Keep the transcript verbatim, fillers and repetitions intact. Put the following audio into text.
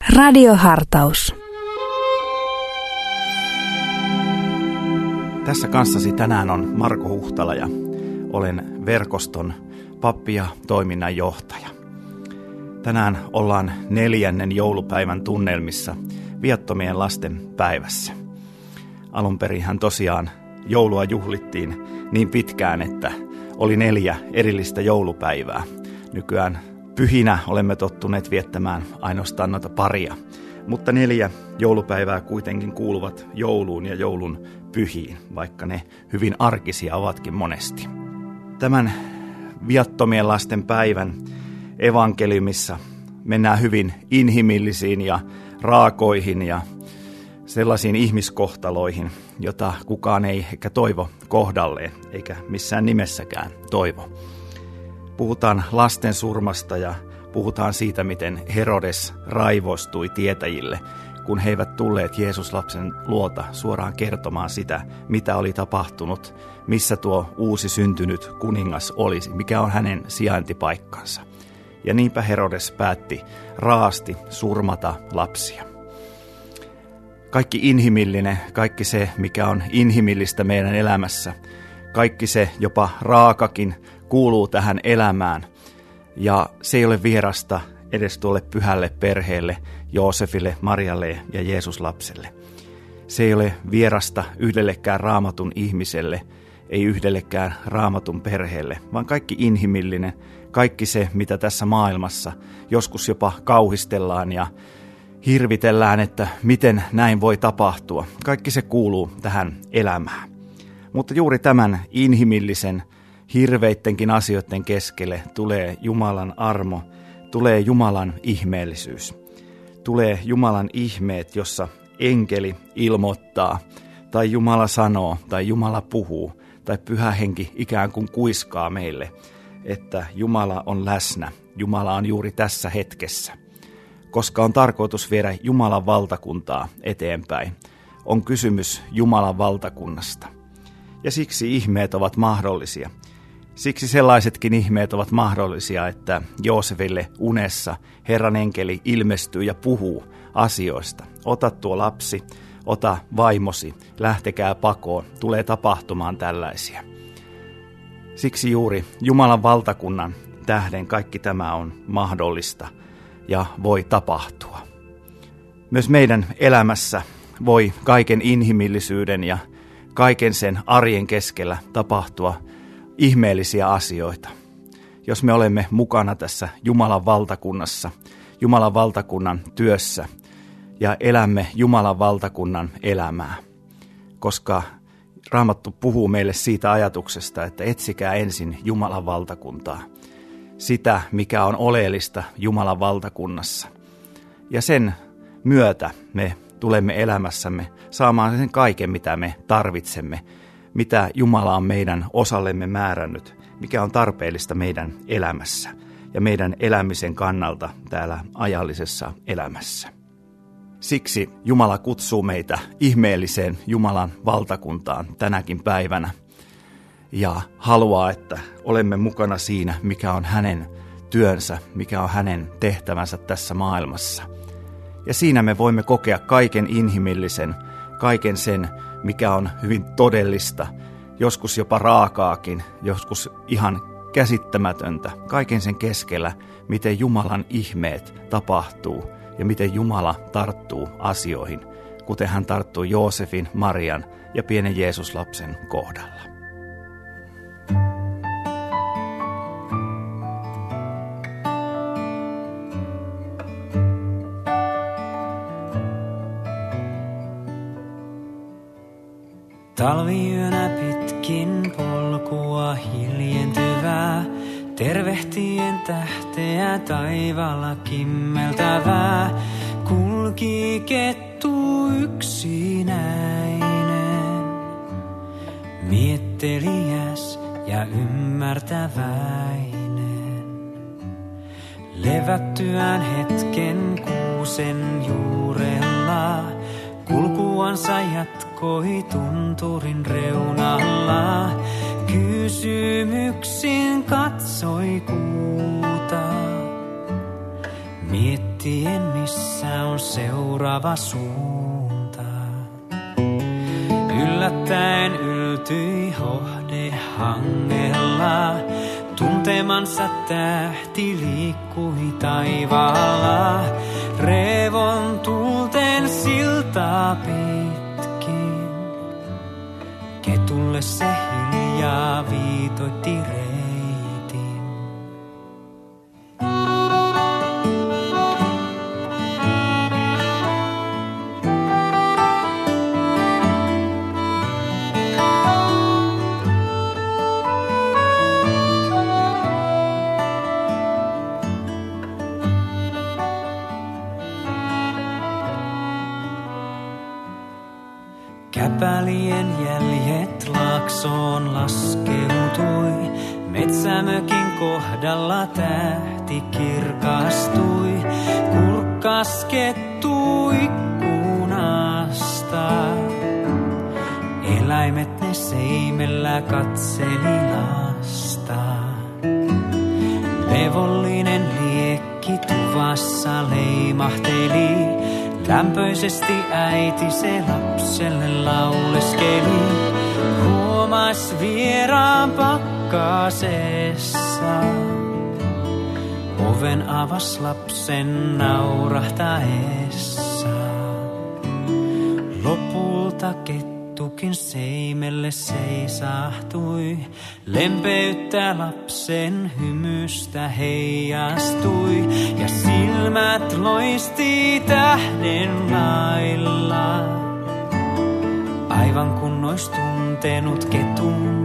Radiohartaus. Tässä kanssasi tänään on Marko Huhtala ja olen verkoston pappi ja toiminnanjohtaja. Tänään ollaan neljännen joulupäivän tunnelmissa viattomien lasten päivässä. Alunperinhän tosiaan joulua juhlittiin niin pitkään, että oli neljä erillistä joulupäivää. Nykyään pyhinä olemme tottuneet viettämään ainoastaan noita paria, mutta neljä joulupäivää kuitenkin kuuluvat jouluun ja joulun pyhiin, vaikka ne hyvin arkisia ovatkin monesti. Tämän viattomien lasten päivän evankeliumissa mennään hyvin inhimillisiin ja raakoihin ja sellaisiin ihmiskohtaloihin, jota kukaan ei ehkä toivo kohdalleen, eikä missään nimessäkään toivo. Puhutaan lasten surmasta ja puhutaan siitä, miten Herodes raivostui tietäjille, kun he eivät tulleet Jeesuslapsen luota suoraan kertomaan sitä, mitä oli tapahtunut, missä tuo uusi syntynyt kuningas olisi, mikä on hänen sijaintipaikkansa. Ja niinpä Herodes päätti raasti surmata lapsia. Kaikki inhimillinen, kaikki se, mikä on inhimillistä meidän elämässä, kaikki se, jopa raakakin, kuuluu tähän elämään. Ja se ei ole vierasta edes tuolle pyhälle perheelle, Joosefille, Marialle ja Jeesuslapselle. Se ei ole vierasta yhdellekään raamatun ihmiselle, ei yhdellekään raamatun perheelle, vaan kaikki inhimillinen, kaikki se, mitä tässä maailmassa joskus jopa kauhistellaan ja hirvitellään, että miten näin voi tapahtua. Kaikki se kuuluu tähän elämään. Mutta juuri tämän inhimillisen, hirveittenkin asioiden keskelle tulee Jumalan armo, tulee Jumalan ihmeellisyys. Tulee Jumalan ihmeet, jossa enkeli ilmoittaa, tai Jumala sanoo, tai Jumala puhuu, tai Pyhä Henki ikään kuin kuiskaa meille, että Jumala on läsnä, Jumala on juuri tässä hetkessä. Koska on tarkoitus viedä Jumalan valtakuntaa eteenpäin, on kysymys Jumalan valtakunnasta. Ja siksi ihmeet ovat mahdollisia. Siksi sellaisetkin ihmeet ovat mahdollisia, että Joosefille unessa Herran enkeli ilmestyy ja puhuu asioista. Ota tuo lapsi, ota vaimosi, lähtekää pakoon, tulee tapahtumaan tällaisia. Siksi juuri Jumalan valtakunnan tähden kaikki tämä on mahdollista ja voi tapahtua. Myös meidän elämässä voi kaiken inhimillisyyden ja kaiken sen arjen keskellä tapahtua ihmeellisiä asioita. Jos me olemme mukana tässä Jumalan valtakunnassa, Jumalan valtakunnan työssä ja elämme Jumalan valtakunnan elämää, koska Raamattu puhuu meille siitä ajatuksesta, että etsikää ensin Jumalan valtakuntaa, sitä mikä on oleellista Jumalan valtakunnassa. Ja sen myötä me tulemme elämässämme saamaan sen kaiken, mitä me tarvitsemme, mitä Jumala on meidän osallemme määrännyt, mikä on tarpeellista meidän elämässä ja meidän elämisen kannalta täällä ajallisessa elämässä. Siksi Jumala kutsuu meitä ihmeelliseen Jumalan valtakuntaan tänäkin päivänä ja haluaa, että olemme mukana siinä, mikä on hänen työnsä, mikä on hänen tehtävänsä tässä maailmassa. Ja siinä me voimme kokea kaiken inhimillisen, kaiken sen, mikä on hyvin todellista, joskus jopa raakaakin, joskus ihan käsittämätöntä, kaiken sen keskellä, miten Jumalan ihmeet tapahtuu ja miten Jumala tarttuu asioihin, kuten hän tarttuu Joosefin, Marian ja pienen Jeesuslapsen kohdalla. Talviyönä pitkin polkua hiljentyvää, tervehtien tähteä taivaalla kimmeltävää, kulki kettu yksinäinen, mietteliäs ja ymmärtäväinen. Levättyään hetken kuusen juurella, kulkuansa jatkoi tunturin reunalla. Kysymyksin katsoi kuuta, miettii mietien missä on seuraava suunta. Yllättäen yltyi hohde hangella, tuntemansa tähti liikkui taivaalla. Revon tulten siltaa pitkin, ketulle se hiljaa viitoitti reitin. Käpälien jäljet laaksoon laskeutui, metsämökin kohdalla tähti kirkastui, kurkkas kettu ikkunasta. Eläimet ne seimellä katseli lasta. Levollinen liekki tuvassa leimahteli, lämpöisesti äiti se lapselle lauleskeli. Huomas vieraan pakkasessa, oven avas lapsen naurahtaessa. Lopulta kettukin seimelle seisahtui, lempeyttä lapsen hymystä heijastui, ja silmät loisti tähden lailla, aivan kun ois tuntenut ketun